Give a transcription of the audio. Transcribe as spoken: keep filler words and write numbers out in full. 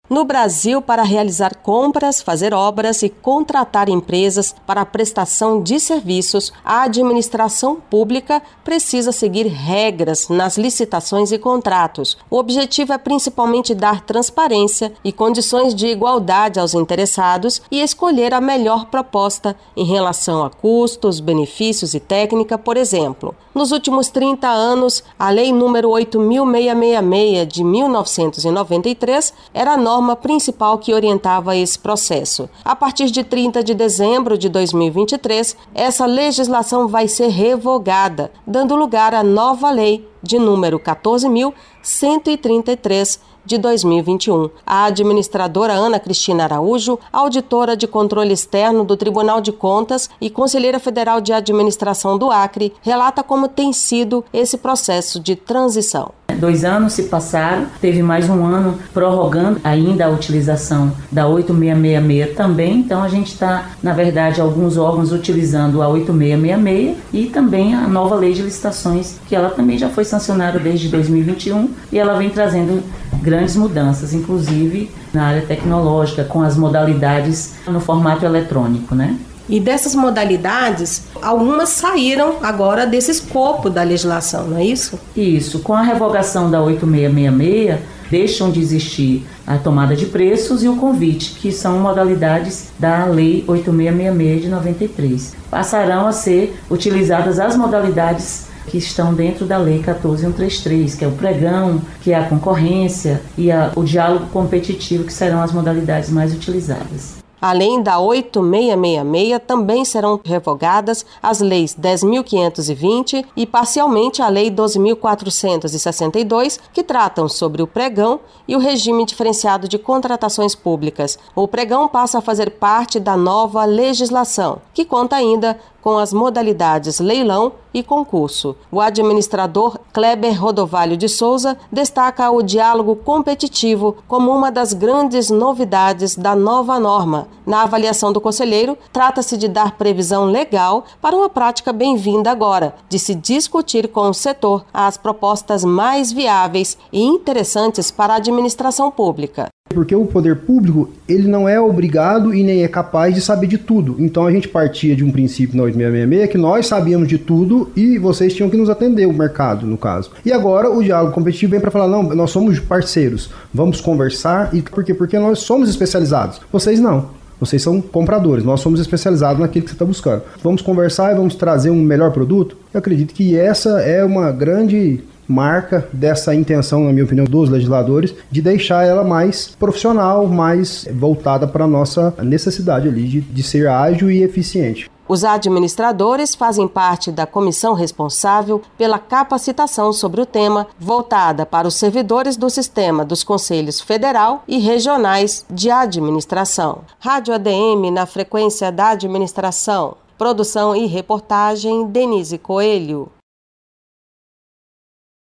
No Brasil, para realizar compras, fazer obras e contratar empresas para a prestação de serviços, a administração pública precisa seguir regras nas licitações e contratos. O objetivo é principalmente dar transparência e condições de igualdade aos interessados e escolher a melhor proposta em relação a custos, benefícios e técnica, por exemplo. Nos últimos trinta anos, a Lei número oito mil seiscentos e sessenta e seis de mil novecentos e noventa e três era a norma principal que orientava esse processo. A partir de trinta de dezembro de dois mil e vinte e três, essa legislação vai ser revogada, dando lugar à nova lei de número quatorze mil cento e trinta e três de dois mil e vinte e um. A administradora Ana Cristina Araújo, auditora de controle externo do Tribunal de Contas e conselheira federal de administração do Acre, relata como tem sido esse processo de transição. Dois anos se passaram, teve mais um ano prorrogando ainda a utilização da oito mil seiscentos e sessenta e seis também, então a gente está, na verdade, alguns órgãos utilizando a oito mil seiscentos e sessenta e seis e também a nova lei de licitações, que ela também já foi sancionada desde dois mil e vinte e um e ela vem trazendo grandes mudanças, inclusive na área tecnológica, com as modalidades no formato eletrônico, né? E dessas modalidades, algumas saíram agora desse escopo da legislação, não é isso? Isso. Com a revogação da oito mil seiscentos e sessenta e seis, deixam de existir a tomada de preços e o convite, que são modalidades da Lei oito mil seiscentos e sessenta e seis de noventa e três. Passarão a ser utilizadas as modalidades que estão dentro da Lei quatorze mil cento e trinta e três, que é o pregão, que é a concorrência e a, o diálogo competitivo, que serão as modalidades mais utilizadas. Além da oito mil seiscentos e sessenta e seis, também serão revogadas as leis dez mil quinhentos e vinte e parcialmente a Lei doze mil quatrocentos e sessenta e dois, que tratam sobre o pregão e o regime diferenciado de contratações públicas. O pregão passa a fazer parte da nova legislação, que conta ainda com as modalidades leilão e concurso. O administrador Kleber Rodovalho de Souza destaca o diálogo competitivo como uma das grandes novidades da nova norma. Na avaliação do conselheiro, trata-se de dar previsão legal para uma prática bem-vinda agora, de se discutir com o setor as propostas mais viáveis e interessantes para a administração pública. Porque o poder público, ele não é obrigado e nem é capaz de saber de tudo. Então a gente partia de um princípio na oito mil seiscentos e sessenta e seis que nós sabíamos de tudo e vocês tinham que nos atender, o mercado, no caso. E agora o diálogo competitivo vem para falar, não, nós somos parceiros, vamos conversar. E por quê? Porque nós somos especializados. Vocês não. Vocês são compradores, nós somos especializados naquilo que você está buscando. Vamos conversar e vamos trazer um melhor produto? Eu acredito que essa é uma grande marca dessa intenção, na minha opinião, dos legisladores, de deixar ela mais profissional, mais voltada para a nossa necessidade ali de, de ser ágil e eficiente. Os administradores fazem parte da comissão responsável pela capacitação sobre o tema, voltada para os servidores do sistema dos Conselhos Federal e Regionais de Administração. Rádio A D M na frequência da administração. Produção e reportagem, Denise Coelho.